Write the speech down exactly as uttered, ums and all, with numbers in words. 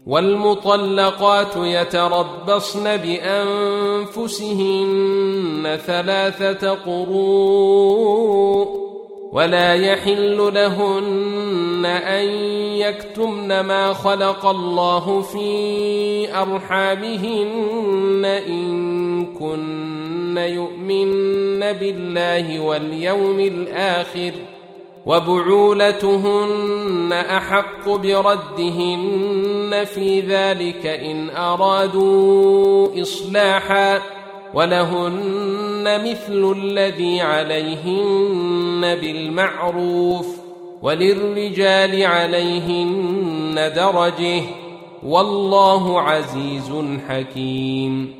والمطلقات يتربصن بأنفسهن ثلاثة قروء ولا يحل لهن أن يكتمن ما خلق الله في أرحامهن إن كن يؤمن بالله واليوم الآخر وبعولتهن أحق بردهن في ذلك إن أرادوا إصلاحا ولهن مثل الذي عليهن بالمعروف وللرجال عليهن درجة والله عزيز حكيم.